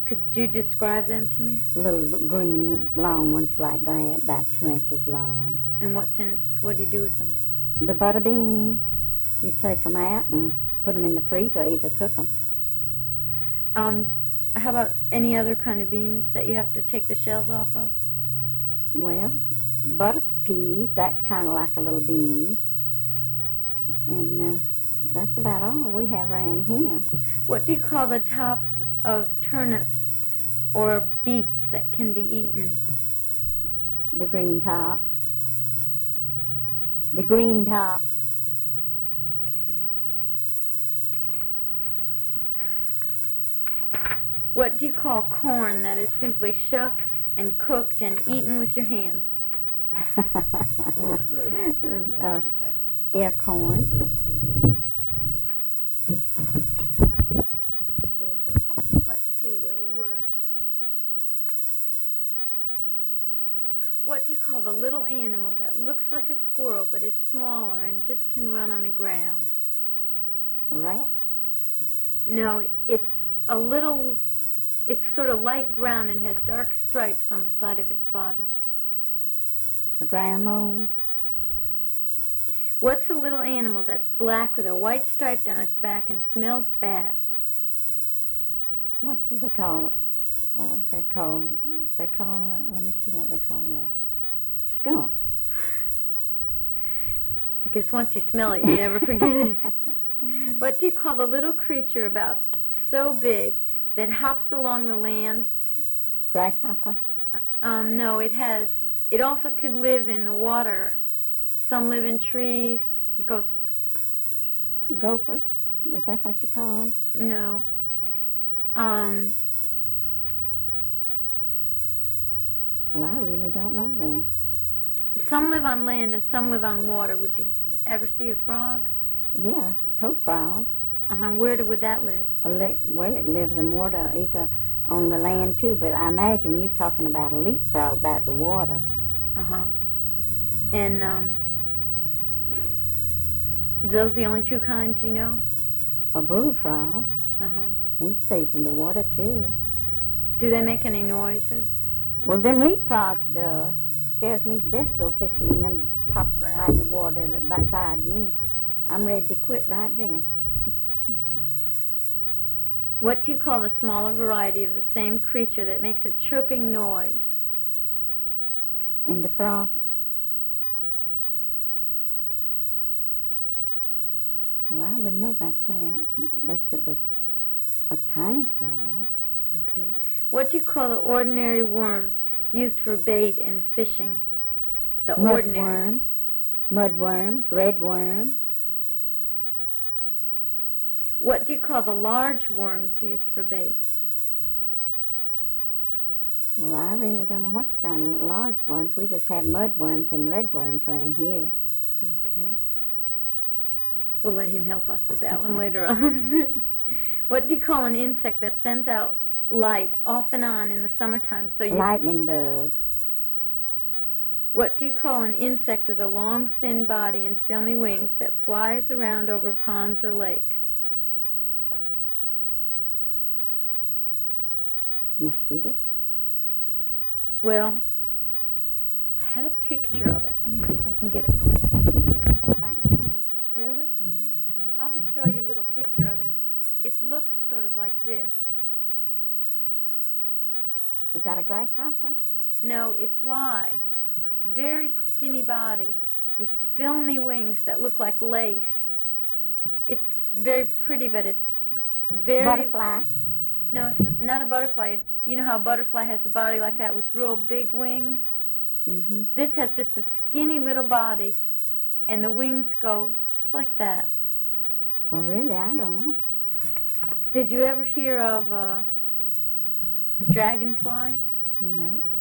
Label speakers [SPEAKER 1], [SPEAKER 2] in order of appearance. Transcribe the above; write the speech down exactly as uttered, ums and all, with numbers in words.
[SPEAKER 1] Could you describe them to me?
[SPEAKER 2] Little green, long ones like that, about two inches long.
[SPEAKER 1] And what's in? What do you do with them?
[SPEAKER 2] The butter beans, you take them out and put them in the freezer, either cook them.
[SPEAKER 1] Um, how about any other kind of beans that you have to take the shells off of?
[SPEAKER 2] Well, butter peas, that's kind of like a little bean. And uh, that's about all we have around here.
[SPEAKER 1] What do you call the tops of turnips or beets that can be eaten?
[SPEAKER 2] The green tops. The green tops.
[SPEAKER 1] Okay. What do you call corn that is simply shucked and cooked and eaten with your hands?
[SPEAKER 2] uh, yeah, corn.
[SPEAKER 1] Let's see where we were. What do you call the little animal that looks like a squirrel but is smaller and just can run on the ground?
[SPEAKER 2] A rat?
[SPEAKER 1] No, it's a little, it's sort of light brown and has dark stripes on the side of its body.
[SPEAKER 2] A ground mole?
[SPEAKER 1] What's a little animal that's black with a white stripe down its back and smells bad?
[SPEAKER 2] What do they call? Oh, they're called. They call. Uh, let me see what they call that. Skunk.
[SPEAKER 1] I guess once you smell it, you never forget it. What do you call the little creature about so big that hops along the land?
[SPEAKER 2] Grasshopper.
[SPEAKER 1] Um, no, it has. It also could live in the water. Some live in trees. It goes.
[SPEAKER 2] Gophers. Is that what you call them?
[SPEAKER 1] No. Um.
[SPEAKER 2] Well, I really don't know then.
[SPEAKER 1] Some live on land and some live on water. Would you ever see a frog?
[SPEAKER 2] Yeah, toad frog.
[SPEAKER 1] Uh-huh. Where do, would that live?
[SPEAKER 2] A li- well, it lives in water, either on the land too, but I imagine you're talking about a leapfrog, about the water.
[SPEAKER 1] Uh-huh. And, um, those the only two kinds you know?
[SPEAKER 2] A bullfrog.
[SPEAKER 1] Uh-huh.
[SPEAKER 2] He stays in the water too.
[SPEAKER 1] Do they make any noises?
[SPEAKER 2] Well, them leapfrogs does. Scares me to death go fishing and them pop right in the water beside me. I'm ready to quit right then.
[SPEAKER 1] What do you call the smaller variety of the same creature that makes a chirping noise?
[SPEAKER 2] In the frog? Well, I wouldn't know about that unless it was a tiny frog.
[SPEAKER 1] Okay. What do you call the ordinary worms used for bait and fishing? The ordinary.
[SPEAKER 2] Mudworms, mudworms, red worms.
[SPEAKER 1] What do you call the large worms used for bait?
[SPEAKER 2] Well, I really don't know what kind of large worms. We just have mudworms and red worms around here.
[SPEAKER 1] Okay. We'll let him help us with that one later on. What do you call an insect that sends out light off and on in the summertime? So you
[SPEAKER 2] Lightning bug.
[SPEAKER 1] What do you call an insect with a long, thin body and filmy wings that flies around over ponds or lakes?
[SPEAKER 2] Mosquitoes.
[SPEAKER 1] Well, I had a picture of it. Let me see if I can get it for you.
[SPEAKER 2] Fine tonight.
[SPEAKER 1] Really? Mm-hmm. I'll just draw you a little picture of it. It looks sort of like this.
[SPEAKER 2] Is that a grasshopper?
[SPEAKER 1] No, it flies. Very skinny body with filmy wings that look like lace. It's very pretty, but it's very...
[SPEAKER 2] Butterfly.
[SPEAKER 1] No, it's not a butterfly. You know how a butterfly has a body like that with real big wings?
[SPEAKER 2] Mm-hmm.
[SPEAKER 1] This has just a skinny little body, and the wings go just like that.
[SPEAKER 2] Well, really, I don't know.
[SPEAKER 1] Did you ever hear of a dragonfly?
[SPEAKER 2] No.